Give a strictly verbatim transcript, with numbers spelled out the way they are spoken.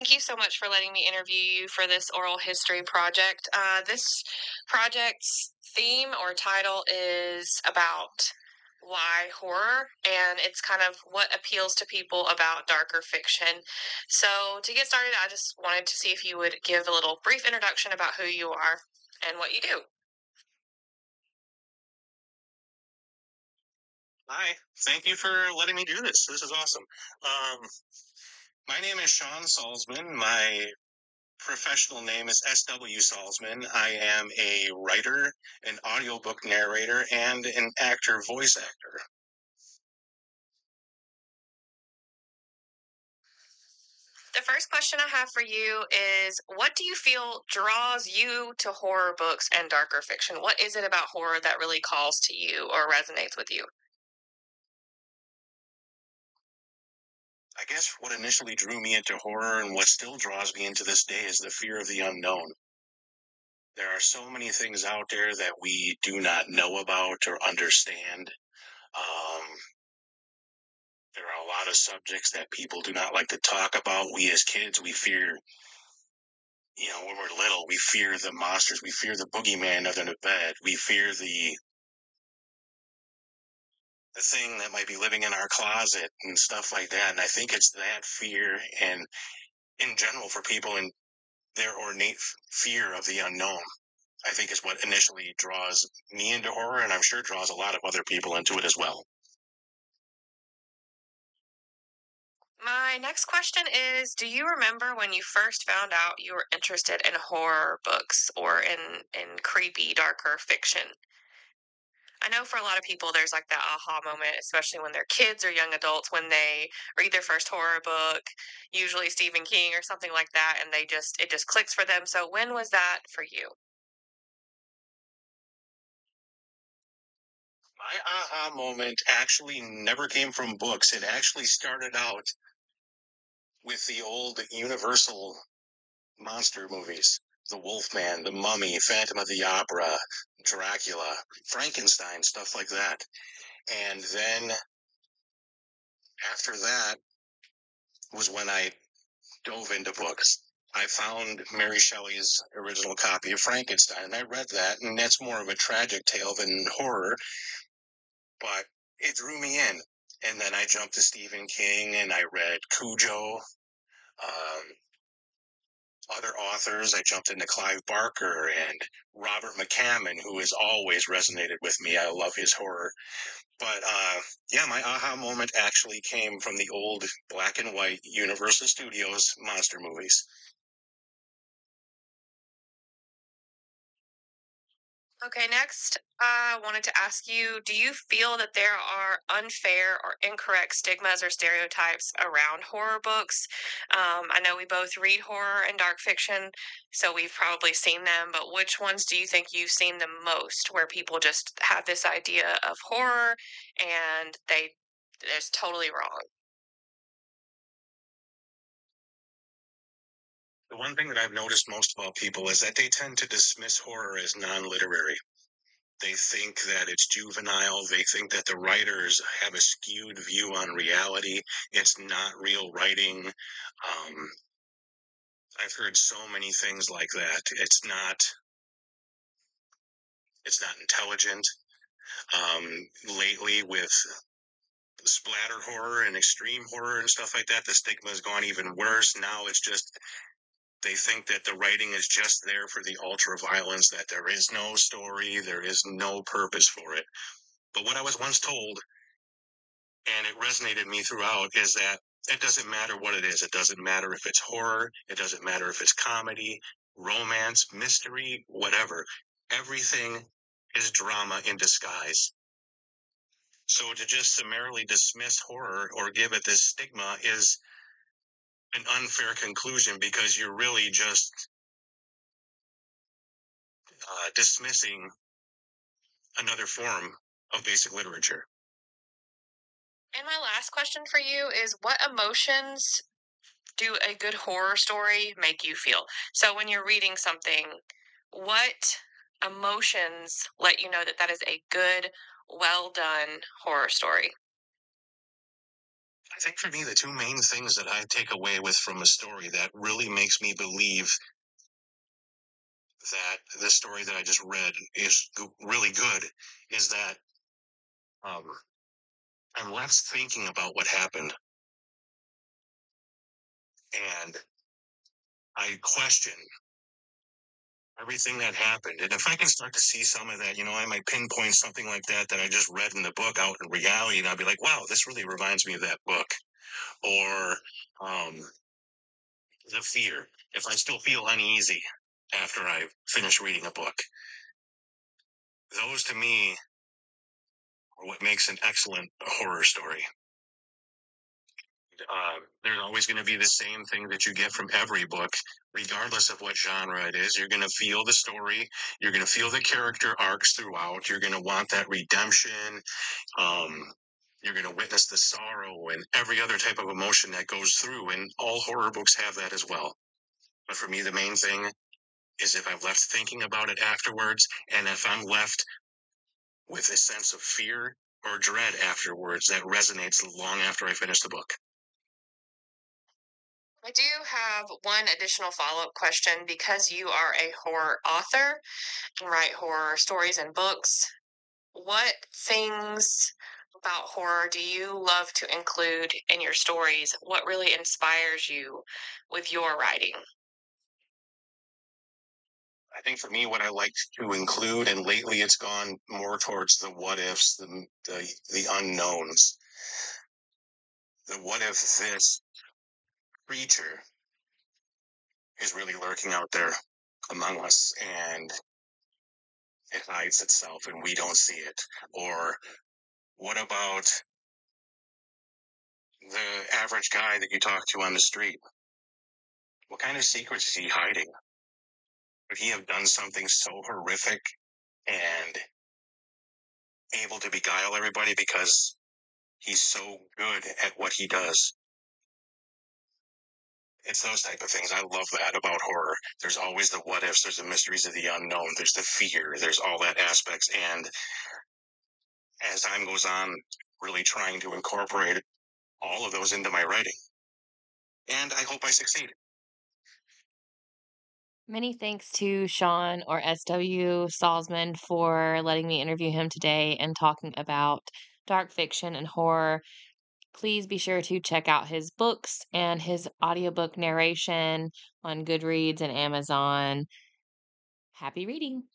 Thank you so much for letting me interview you for this oral history project. Uh, this project's theme or title is about why horror, and it's kind of what appeals to people about darker fiction. So, to get started, I just wanted to see if you would give a little brief introduction about who you are and what you do. Hi, thank you for letting me do this. This is awesome. Um, my name is Sean Salzman. My professional name is S W Salzman. I am a writer, an audiobook narrator, and an actor voice actor. The first question I have for you is what do you feel draws you to horror books and darker fiction? What is it about horror that really calls to you or resonates with you? I guess what initially drew me into horror and what still draws me into this day is the fear of the unknown. There are so many things out there that we do not know about or understand. Um, there are a lot of subjects that people do not like to talk about. We as kids, we fear, you know, when we're little, we fear the monsters. We fear the boogeyman under the bed. We fear the the thing that might be living in our closet and stuff like that. And I think it's that fear and in general for people and their ornate f- fear of the unknown. I think is what initially draws me into horror, and I'm sure draws a lot of other people into it as well. My next question is do you remember when you first found out you were interested in horror books or in in creepy darker fiction? I know for a lot of people there's like that aha moment, especially when they're kids or young adults when they read their first horror book, usually Stephen King or something like that, and they just it just clicks for them. So when was that for you? My aha moment actually never came from books. It actually started out with the old Universal monster movies. The Wolfman, The Mummy, Phantom of the Opera, Dracula, Frankenstein, stuff like that. And then after that was when I dove into books. I found Mary Shelley's original copy of Frankenstein, and I read that, and that's more of a tragic tale than horror, but it drew me in. And then I jumped to Stephen King, and I read Cujo, um, other authors. I jumped into Clive Barker and Robert McCammon, who has always resonated with me. I love his horror. But uh, yeah, my aha moment actually came from the old black and white Universal Studios monster movies. Okay, next, I wanted to ask you, do you feel that there are unfair or incorrect stigmas or stereotypes around horror books? Um, I know we both read horror and dark fiction, so we've probably seen them, but which ones do you think you've seen the most where people just have this idea of horror and they it's totally wrong? The one thing that I've noticed most about people is that they tend to dismiss horror as non literary. They think that it's juvenile. They think that the writers have a skewed view on reality. It's not real writing. Um, I've heard so many things like that. It's not. It's not intelligent. Um, lately, with splatter horror and extreme horror and stuff like that, the stigma has gone even worse. Now it's just they think that the writing is just there for the ultra violence, that there is no story, there is no purpose for it. But what I was once told, and it resonated me throughout, is that it doesn't matter what it is. It doesn't matter if it's horror, it doesn't matter if it's comedy, romance, mystery, whatever. Everything is drama in disguise. So to just summarily dismiss horror or give it this stigma is an unfair conclusion because you're really just uh, dismissing another form of basic literature. And my last question for you is what emotions do a good horror story make you feel? So when you're reading something, what emotions let you know that that is a good, well done horror story? I think for me, the two main things that I take away with from a story that really makes me believe that the story that I just read is go- really good is that um, I'm left thinking about what happened and I question everything that happened. And if I can start to see some of that, you know, I might pinpoint something like that that I just read in the book out in reality, and I'll be like, wow, this really reminds me of that book. Or um, the fear. If I still feel uneasy after I finish reading a book, those to me are what makes an excellent horror story. Uh, there's always going to be the same thing that you get from every book, regardless of what genre it is. You're going to feel the story. You're going to feel the character arcs throughout. You're going to want that redemption. Um, you're going to witness the sorrow and every other type of emotion that goes through. And all horror books have that as well. But for me, the main thing is if I'm left thinking about it afterwards, and if I'm left with a sense of fear or dread afterwards that resonates long after I finish the book. I do have one additional follow-up question because you are a horror author and write horror stories and books. What things about horror do you love to include in your stories? What really inspires you with your writing? I think for me, what I like to include, and lately it's gone more towards the what ifs, the the, the unknowns. The what if this creature is really lurking out there among us and it hides itself and we don't see it? Or what about the average guy that you talk to on the street? What kind of secrets is he hiding? Would he have done something so horrific and able to beguile everybody because he's so good at what he does? It's those type of things. I love that about horror. There's always the what ifs, there's the mysteries of the unknown, there's the fear, there's all that aspects. And as time goes on, really trying to incorporate all of those into my writing. And I hope I succeed. Many thanks to Sean or S W Salzman for letting me interview him today and talking about dark fiction and horror. Please be sure to check out his books and his audiobook narration on Goodreads and Amazon. Happy reading!